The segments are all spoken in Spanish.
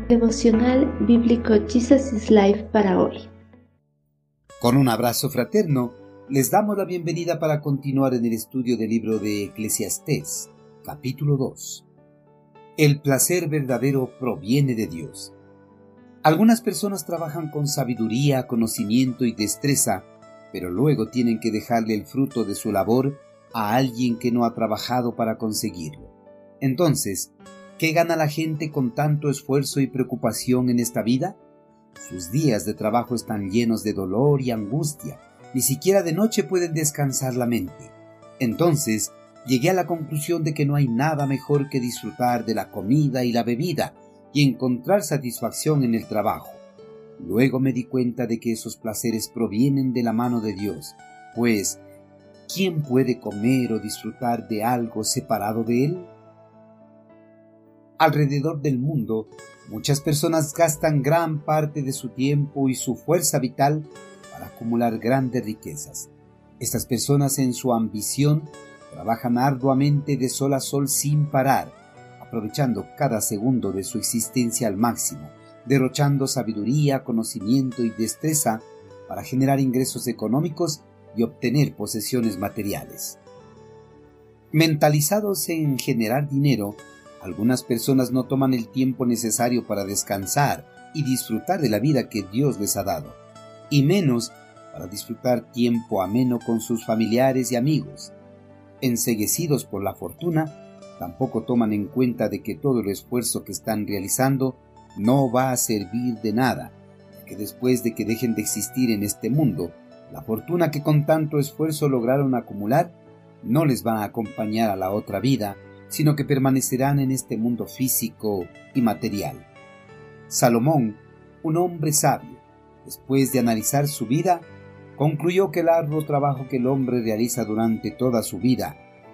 Devocional bíblico Jesus is Life para hoy. Con un abrazo fraterno, les damos la bienvenida para continuar en el estudio del libro de Eclesiastés, capítulo 2. El placer verdadero proviene de Dios. Algunas personas trabajan con sabiduría, conocimiento y destreza, pero luego tienen que dejarle el fruto de su labor a alguien que no ha trabajado para conseguirlo. Entonces, ¿qué gana la gente con tanto esfuerzo y preocupación en esta vida? Sus días de trabajo están llenos de dolor y angustia. Ni siquiera de noche pueden descansar la mente. Entonces, llegué a la conclusión de que no hay nada mejor que disfrutar de la comida y la bebida y encontrar satisfacción en el trabajo. Luego me di cuenta de que esos placeres provienen de la mano de Dios, pues, ¿quién puede comer o disfrutar de algo separado de Él? Alrededor del mundo, muchas personas gastan gran parte de su tiempo y su fuerza vital para acumular grandes riquezas. Estas personas, en su ambición, trabajan arduamente de sol a sol sin parar, aprovechando cada segundo de su existencia al máximo, derrochando sabiduría, conocimiento y destreza para generar ingresos económicos y obtener posesiones materiales. Mentalizados en generar dinero, algunas personas no toman el tiempo necesario para descansar y disfrutar de la vida que Dios les ha dado, y menos para disfrutar tiempo ameno con sus familiares y amigos. Enceguecidos por la fortuna, tampoco toman en cuenta de que todo el esfuerzo que están realizando no va a servir de nada, ya que después de que dejen de existir en este mundo, la fortuna que con tanto esfuerzo lograron acumular no les va a acompañar a la otra vida, sino que permanecerán en este mundo físico y material. Salomón, un hombre sabio, después de analizar su vida, concluyó que el arduo trabajo que el hombre realiza durante toda su vida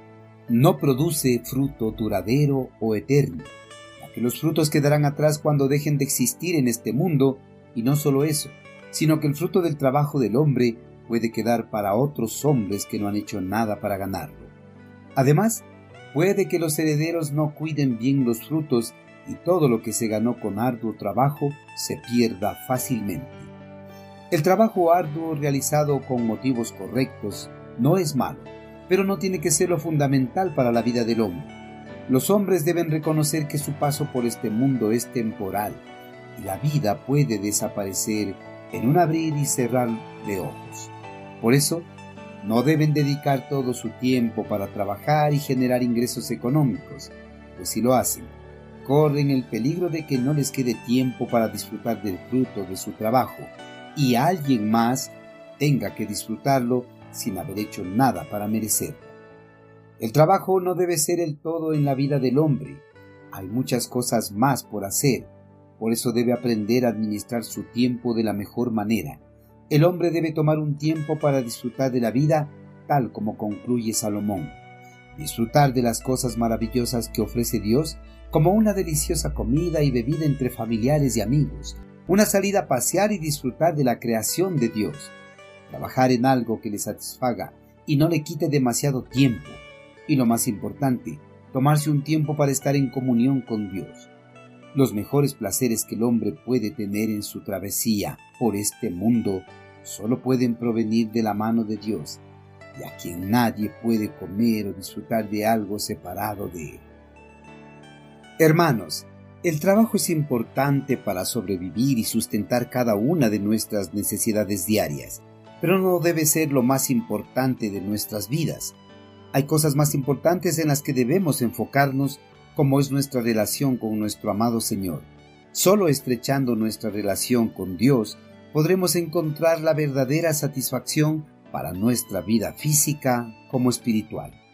no produce fruto duradero o eterno, ya que los frutos quedarán atrás cuando dejen de existir en este mundo, y no solo eso, sino que el fruto del trabajo del hombre puede quedar para otros hombres que no han hecho nada para ganarlo. Además, puede que los herederos no cuiden bien los frutos y todo lo que se ganó con arduo trabajo se pierda fácilmente. El trabajo arduo realizado con motivos correctos no es malo, pero no tiene que ser lo fundamental para la vida del hombre. Los hombres deben reconocer que su paso por este mundo es temporal y la vida puede desaparecer en un abrir y cerrar de ojos. Por eso, no deben dedicar todo su tiempo para trabajar y generar ingresos económicos, pues si lo hacen, corren el peligro de que no les quede tiempo para disfrutar del fruto de su trabajo y alguien más tenga que disfrutarlo sin haber hecho nada para merecerlo. El trabajo no debe ser el todo en la vida del hombre. Hay muchas cosas más por hacer, por eso debe aprender a administrar su tiempo de la mejor manera. El hombre debe tomar un tiempo para disfrutar de la vida, tal como concluye Salomón. Disfrutar de las cosas maravillosas que ofrece Dios, como una deliciosa comida y bebida entre familiares y amigos, una salida a pasear y disfrutar de la creación de Dios. Trabajar en algo que le satisfaga y no le quite demasiado tiempo. Y lo más importante, tomarse un tiempo para estar en comunión con Dios. Los mejores placeres que el hombre puede tener en su travesía por este mundo solo pueden provenir de la mano de Dios, y a quien nadie puede comer o disfrutar de algo separado de Él. Hermanos, el trabajo es importante para sobrevivir y sustentar cada una de nuestras necesidades diarias, pero no debe ser lo más importante de nuestras vidas. Hay cosas más importantes en las que debemos enfocarnos, como es nuestra relación con nuestro amado Señor. Solo estrechando nuestra relación con Dios podremos encontrar la verdadera satisfacción para nuestra vida física como espiritual.